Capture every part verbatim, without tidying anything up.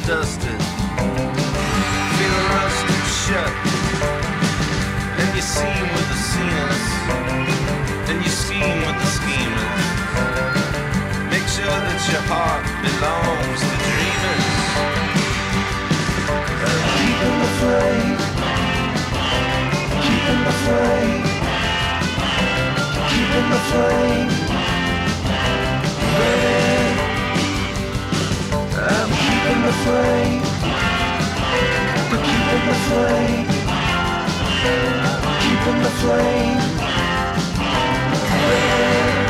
dusted, feeling rusted shut. And you seem with the sinners, and you scheme with the schemers. Make sure that your heart belongs to dreamers. Keeping the flame, keeping the flame, keeping the flame burning. I'm keeping the flame, we're keeping the flame, keeping the flame burning.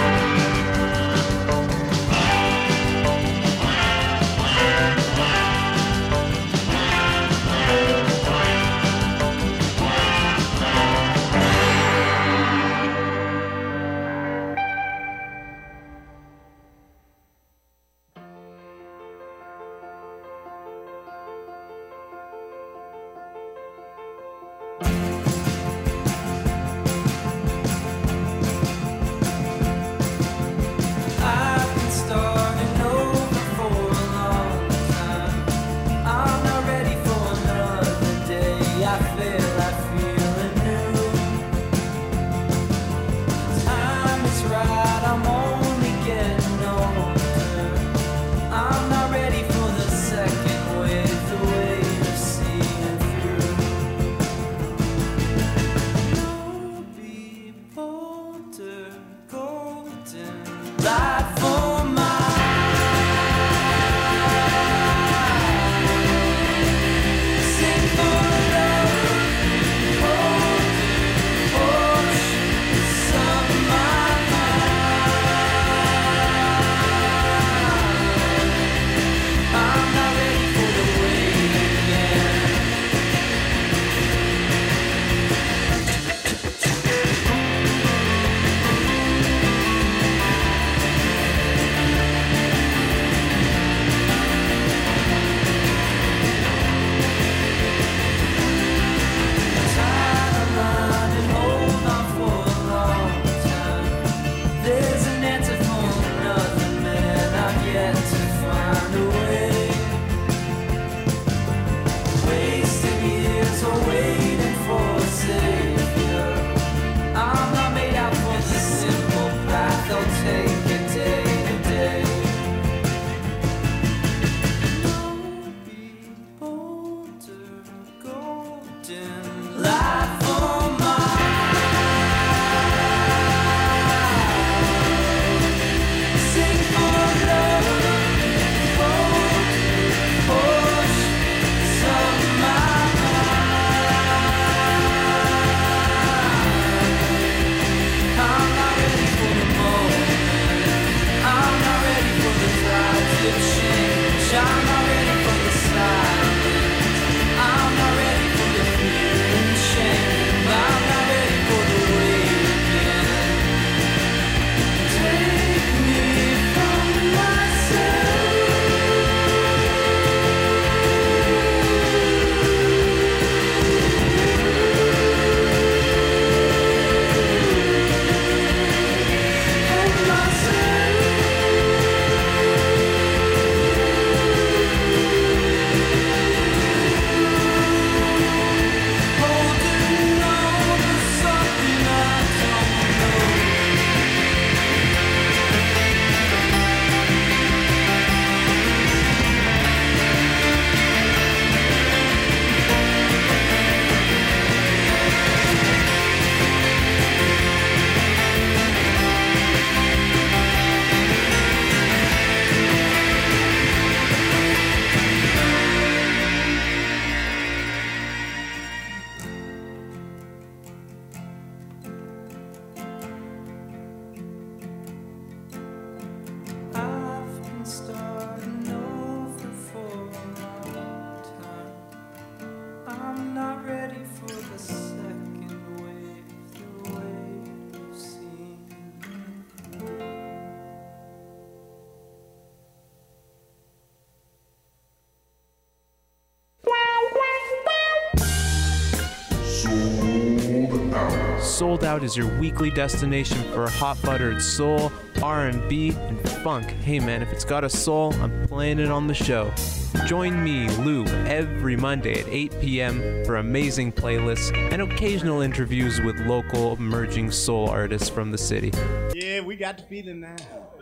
Sold out. Sold Out is your weekly destination for hot buttered soul, R and B, and funk. Hey man, if it's got a soul, I'm playing it on the show. Join me, Lou, every Monday at eight p.m. for amazing playlists and occasional interviews with local emerging soul artists from the city. Yeah, we got the feeling now.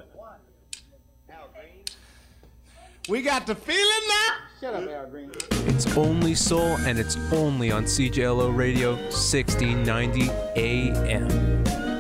We got the feeling now. Shut up, Al Green. It's only soul, and it's only on C J L O Radio, sixteen ninety A M.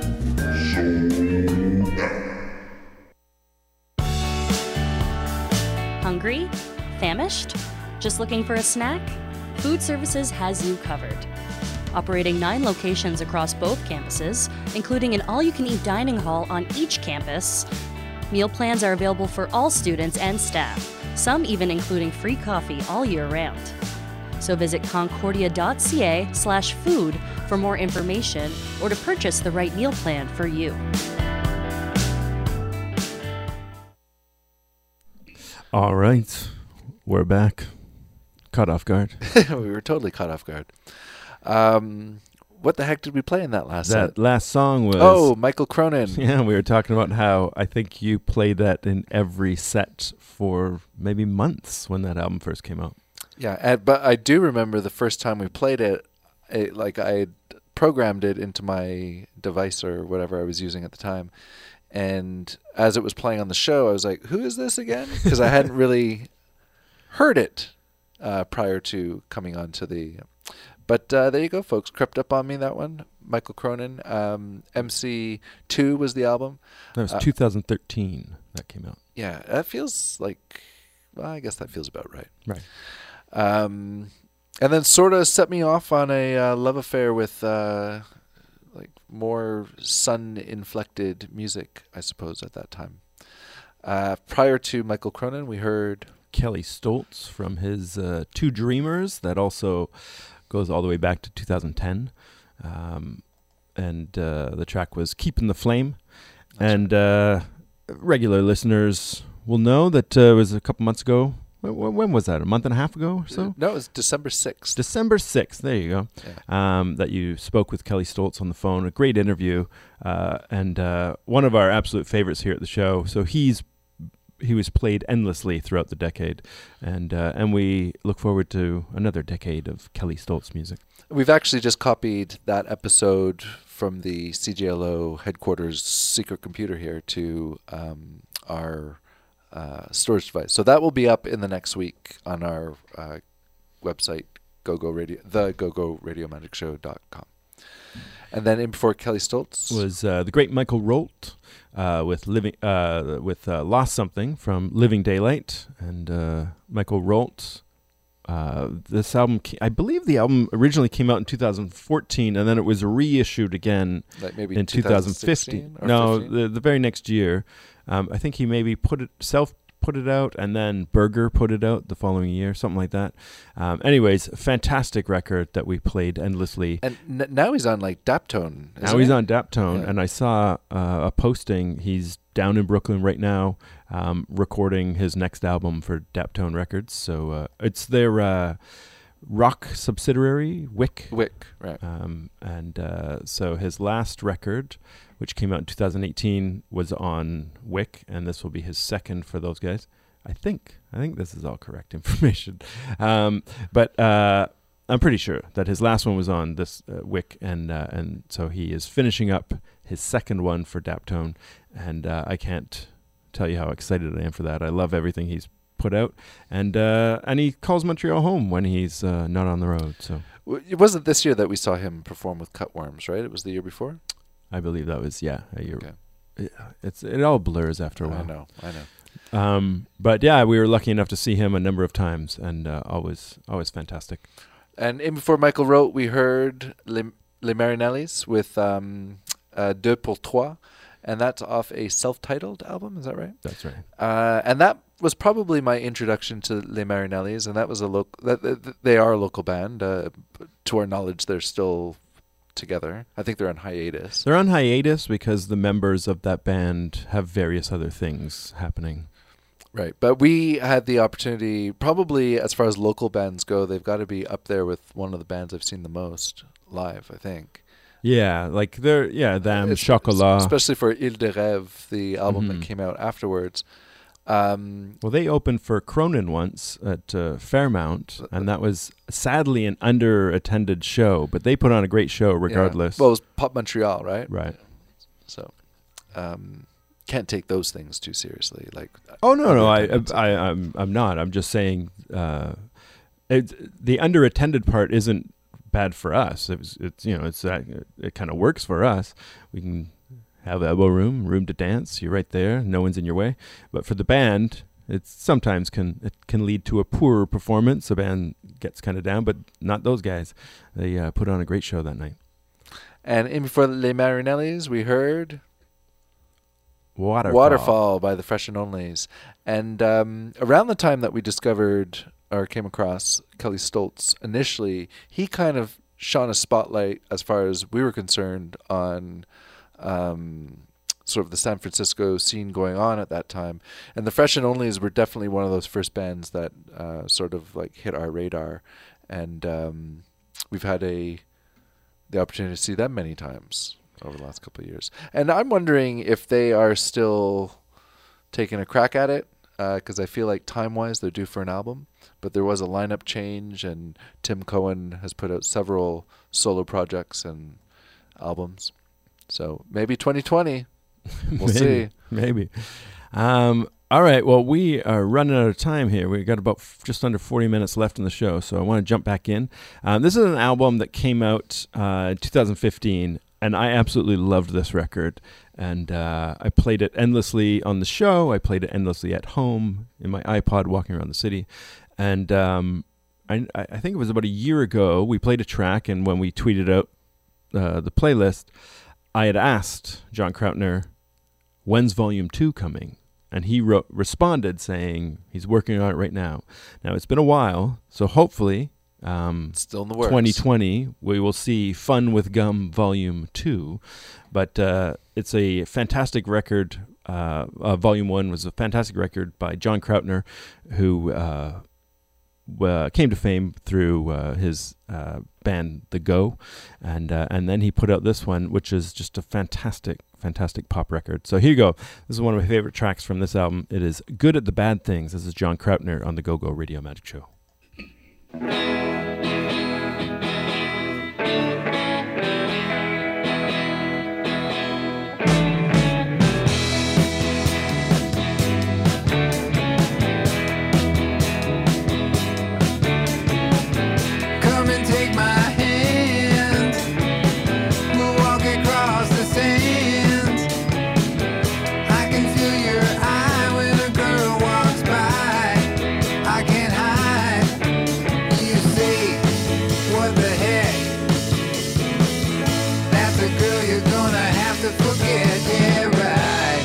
Hungry? Famished? Just looking for a snack? Food Services has you covered. Operating nine locations across both campuses, including an all-you-can-eat dining hall on each campus, meal plans are available for all students and staff, some even including free coffee all year round. So visit concordia.ca slash food for more information or to purchase the right meal plan for you. All right, we're back. Caught off guard. We were totally caught off guard. Um, what the heck did we play in that last That set? last song was... Oh, Michael Cronin. Yeah, we were talking about how I think you played that in every set for maybe months when that album first came out. Yeah, and, but I do remember the first time we played it, it, like I had programmed it into my device or whatever I was using at the time. And as it was playing on the show, I was like, who is this again? Because I hadn't really heard it uh, prior to coming on to the... But uh, there you go, folks. Crept up on me, that one. Michael Cronin. Um, M C two was the album. That was uh, two thousand thirteen that came out. Yeah, that feels like... Well, I guess that feels about right. Right. Um, and then sort of set me off on a uh, love affair with uh, like more sun-inflected music, I suppose, at that time. Uh, prior to Michael Cronin, we heard... Kelly Stoltz from his uh, Two Dreamers. That also goes all the way back to two thousand ten. Um, and uh, the track was Keeping the Flame. That's and uh, regular listeners will know that uh, it was a couple months ago. When, when was that? A month and a half ago or so? No, it was December sixth. December sixth. There you go. Yeah. Um, that you spoke with Kelly Stoltz on the phone. A great interview. Uh, and uh, one of our absolute favorites here at the show. So he's he was played endlessly throughout the decade. And uh, and we look forward to another decade of Kelly Stoltz music. We've actually just copied that episode from the C J L O headquarters secret computer here to um, our uh, storage device. So that will be up in the next week on our uh, website, GoGo Radio, the go go radio magic show dot com. And then in before Kelly Stoltz was uh, the great Michael Rolt uh, with living uh, with uh, Lost Something from Living Daylight. And uh, Michael Rolt, uh, this album, ca- I believe the album originally came out in two thousand fourteen, and then it was reissued again like maybe in two thousand fifteen. No, the, the very next year. Um, I think he maybe put it self put it out, and then Berger put it out the following year, something like that. Um, anyways, fantastic record that we played endlessly. And n- now he's on like Daptone. Now isn't he's he? on Daptone, Yeah. and I saw uh, a posting. He's down in Brooklyn right now, um, recording his next album for Daptone Records. So uh, it's their uh, rock subsidiary, Wick. Wick, right. Um, and uh, so his last record, which came out in two thousand eighteen, was on Wick, and this will be his second for those guys. I think. I think this is all correct information. Um, but uh, I'm pretty sure that his last one was on this uh, Wick, and uh, and so he is finishing up his second one for Daptone, and uh, I can't tell you how excited I am for that. I love everything he's put out, and uh, and he calls Montreal home when he's uh, not on the road. So It wasn't this year that we saw him perform with Cutworms, right? It was the year before? I believe that was, yeah, a year. Okay. It, it's it all blurs after a while. I know, I know. Um, but yeah, we were lucky enough to see him a number of times, and uh, always, always fantastic. And in before Michael wrote, we heard Les, Les Marinellis with um, uh, Deux pour Trois, and that's off a self-titled album. Is that right? That's right. Uh, and that was probably my introduction to Les Marinellis, and that was a local. That, that, they are a local band. Uh, to our knowledge, they're still together. I think they're on hiatus. They're on hiatus because the members of that band have various other things happening. Right. But we had the opportunity, probably as far as local bands go, they've got to be up there with one of the bands I've seen the most live, I think. Yeah, like they're yeah, them Es- Chocolat. especially for Ile de Rêve, the album Mhm. that came out afterwards. Um, Well, they opened for Cronin once at uh, Fairmount, and that was sadly an under-attended show, but they put on a great show regardless. Yeah. Well, it was Pop Montreal, right? Right. So, um, can't take those things too seriously. Like, Oh no, no, I, under-attendance. I, I'm, I'm not. I'm just saying, uh, it, the under-attended part isn't bad for us. It's, it's you know, it's uh, it kind of works for us. We can have elbow room, room to dance. You're right there. No one's in your way. But for the band, it sometimes can it can lead to a poorer performance. The band gets kind of down, but not those guys. They uh, put on a great show that night. And in before Les Marinellis, we heard Waterfall. Waterfall by the Fresh and Onlys. And um, around the time that we discovered or came across Kelly Stoltz initially, he kind of shone a spotlight, as far as we were concerned, on um, sort of the San Francisco scene going on at that time. And the Fresh and Onlys were definitely one of those first bands that uh, sort of like hit our radar. And um, we've had a the opportunity to see them many times over the last couple of years. And I'm wondering if they are still taking a crack at it, because uh, I feel like time-wise they're due for an album. But there was a lineup change, and Tim Cohen has put out several solo projects and albums. So maybe twenty twenty. We'll maybe, see. Maybe. Um, all right. Well, we are running out of time here. We've got about f- just under forty minutes left in the show, so I want to jump back in. Um, this is an album that came out uh, in two thousand fifteen, and I absolutely loved this record. And uh, I played it endlessly on the show. I played it endlessly at home in my iPod walking around the city. And um, I, I think it was about a year ago, we played a track, and when we tweeted out uh, the playlist, I had asked John Krautner, when's volume two coming? And he wrote, responded saying he's working on it right now. Now, it's been a while, so hopefully um, Still in the works. twenty twenty, we will see Fun with Gum volume two. But uh, it's a fantastic record. Uh, uh, volume one was a fantastic record by John Krautner, who uh, uh, came to fame through uh, his uh, band The Go. And, uh, and then he put out this one, which is just a fantastic, fantastic pop record. So here you go. This is one of my favorite tracks from this album. It is Good at the Bad Things. This is John Krautner on the Go-Go Radio Magic Show. Come and take my hand. We'll walk across the sand. I can feel your eye when a girl walks by. I can't hide. You say, what the heck? That's a girl you're gonna have to forget. Yeah, right.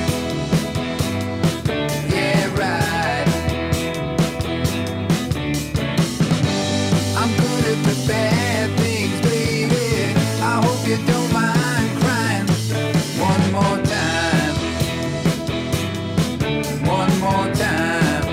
Yeah, right. I'm good at the bad things, baby. I hope you don't mind crying one more time. One more time.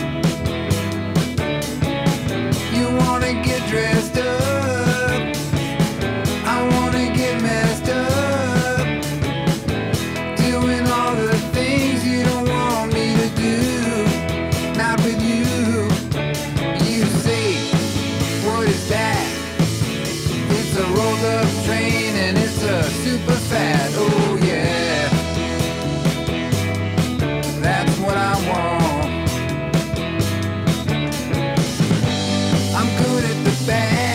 You wanna get dressed up. I wanna get messed up. Doing all the things you don't want me to do. Not with you. You say, what is that? It's a rolled up train and it's a super fat. Oh yeah. That's what I want. I'm good at the bad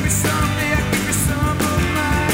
Maybe someday I'll give you some of mine.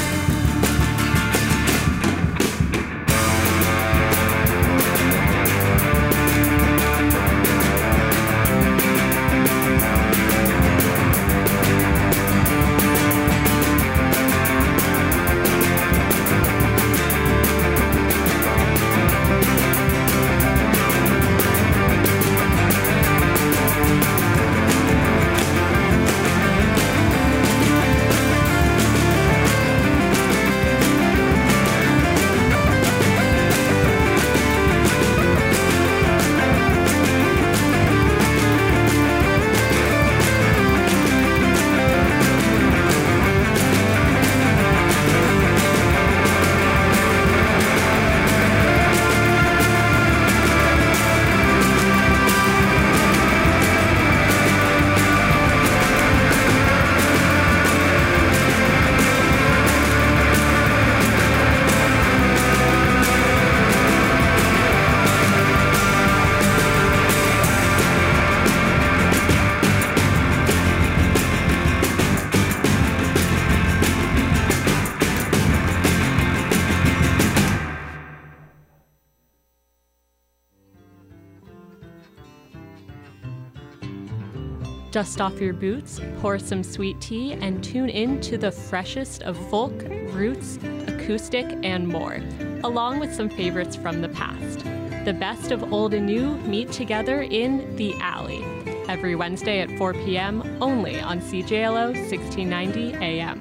Dust off your boots, pour some sweet tea, and tune in to the freshest of folk, roots, acoustic, and more, along with some favorites from the past. The best of old and new meet together in The Alley, every Wednesday at four p.m. only on C J L O sixteen ninety A M.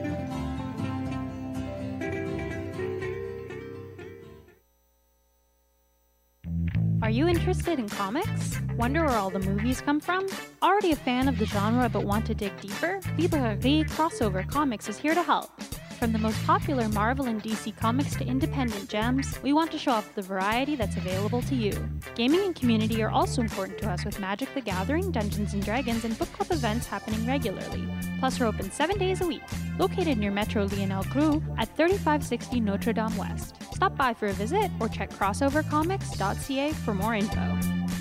Are you interested in comics? Wonder where all the movies come from? Already a fan of the genre but want to dig deeper? Librairie Crossover Comics is here to help. From the most popular Marvel and D C comics to independent gems, we want to show off the variety that's available to you. Gaming and community are also important to us with Magic the Gathering, Dungeons and Dragons, and book club events happening regularly. Plus, we're open seven days a week. Located near Metro Lionel Crew at thirty-five sixty Notre Dame West. Stop by for a visit or check crossover comics dot c a for more info.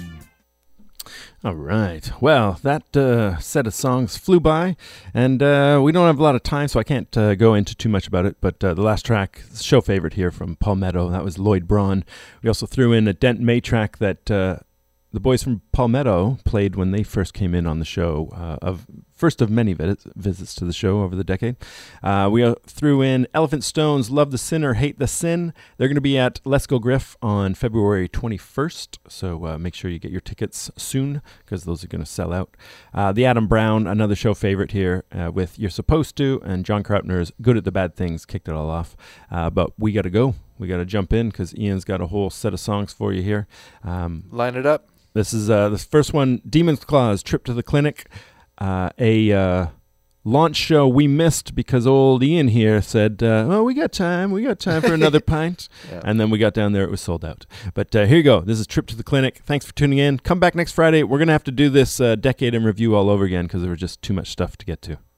All right. Well, that uh, set of songs flew by, and uh, we don't have a lot of time, so I can't uh, go into too much about it. But uh, the last track, show favorite here from Palmetto, that was Lloyd Braun. We also threw in a Dent May track that uh, the boys from Palmetto played when they first came in on the show, uh, of first of many vis- visits to the show over the decade. Uh, we uh, threw in Elephant Stone's Love the Sinner, Hate the Sin. They're going to be at Let's Go Griff on February twenty-first, so uh, make sure you get your tickets soon because those are going to sell out. Uh, the Adam Brown, another show favorite here uh, with You're Supposed To, and John Krautner's Good at the Bad Things kicked it all off. Uh, but we got to go. We got to jump in because Ian's got a whole set of songs for you here. Um, Line it up. This is uh, the first one, Demon's Claws, Trip to the Clinic. Uh, a uh, launch show we missed because old Ian here said, uh, oh, we got time. We got time for another pint. Yeah. And then we got down there. It was sold out. But uh, here you go. This is Trip to the Clinic. Thanks for tuning in. Come back next Friday. We're going to have to do this uh, decade in review all over again because there was just too much stuff to get to.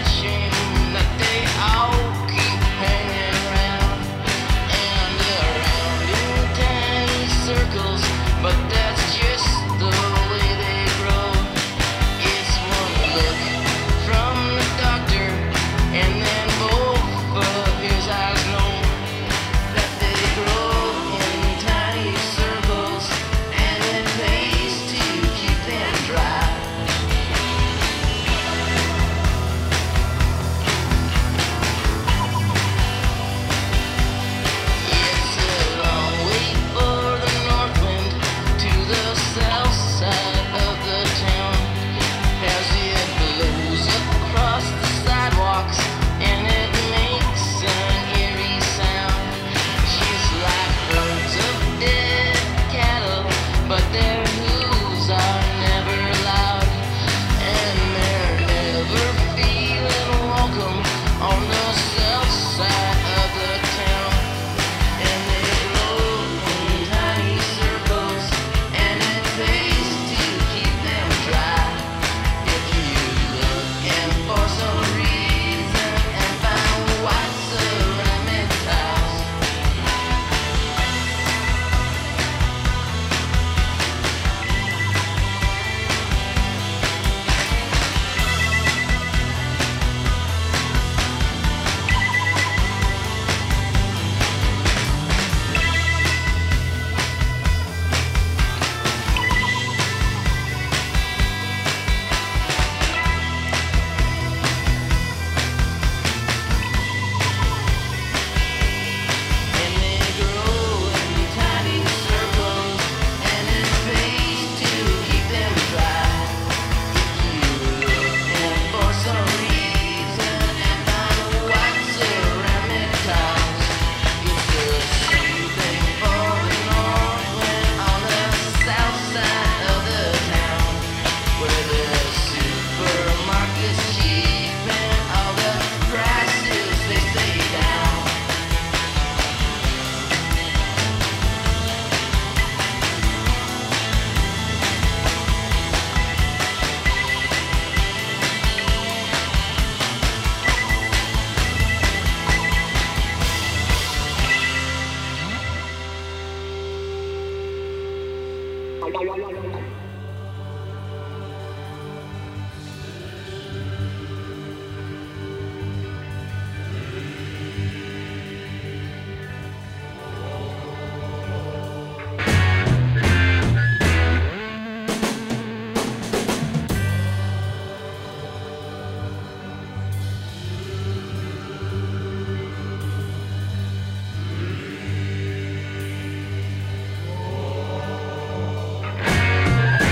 That they all keep hanging around, and Thank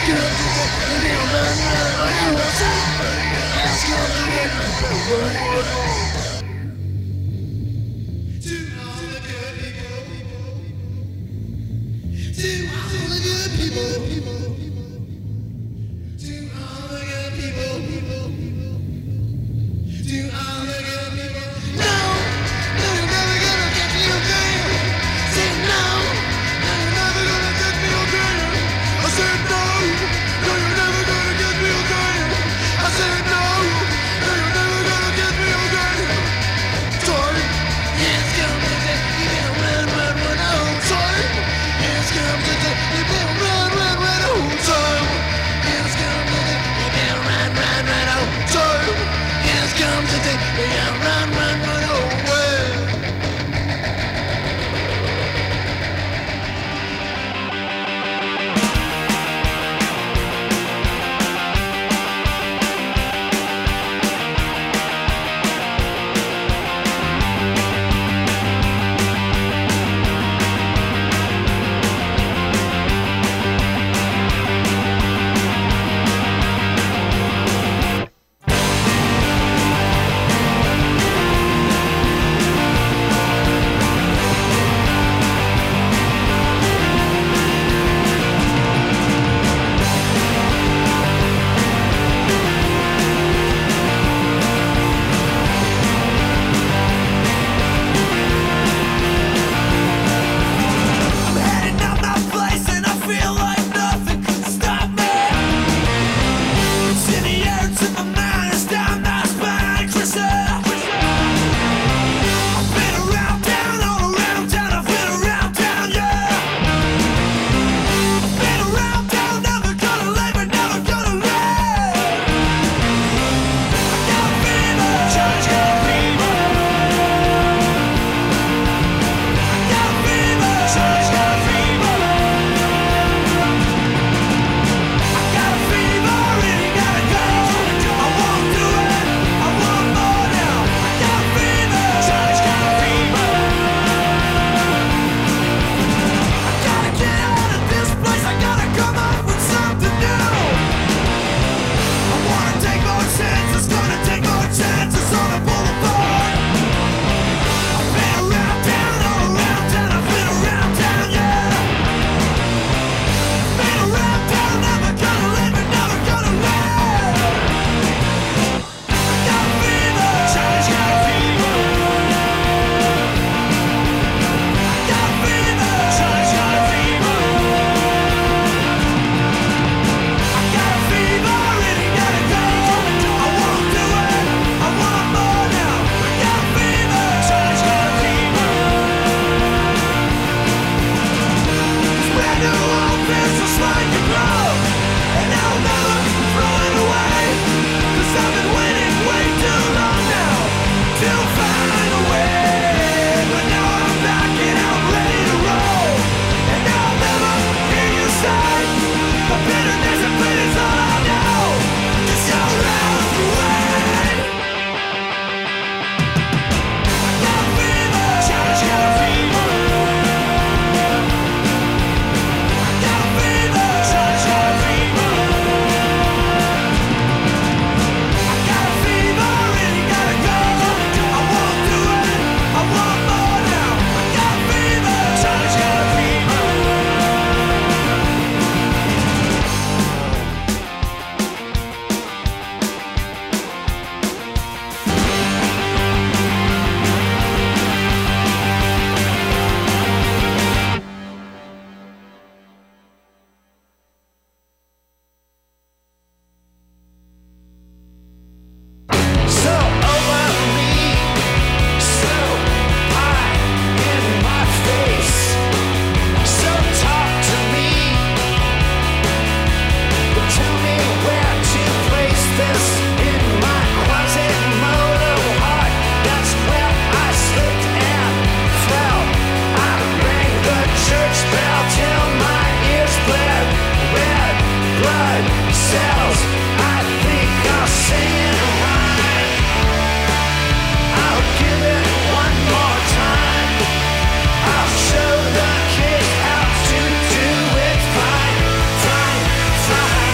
Fine, fine,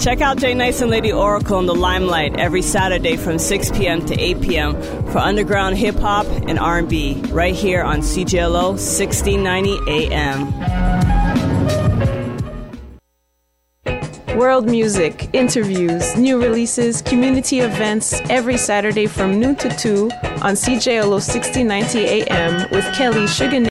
Check out Jay Nice and Lady Oracle in the Limelight every Saturday from six p.m. to eight p.m. for underground hip-hop and R and B right here on C J L O sixteen ninety A M. World music, interviews, new releases, community events every Saturday from noon to two on C J L O sixteen ninety A M with Kelly Sugar